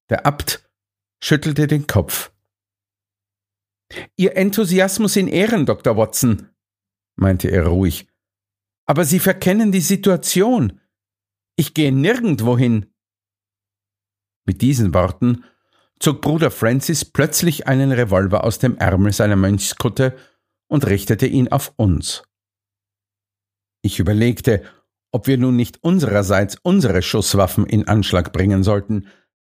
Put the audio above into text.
Der Abt schüttelte den Kopf. »Ihr Enthusiasmus in Ehren, Dr. Watson«, meinte er ruhig. »Aber Sie verkennen die Situation. Ich gehe nirgendwo hin.« Mit diesen Worten zog Bruder Francis plötzlich einen Revolver aus dem Ärmel seiner Mönchskutte und richtete ihn auf uns. Ich überlegte, ob wir nun nicht unsererseits unsere Schusswaffen in Anschlag bringen sollten,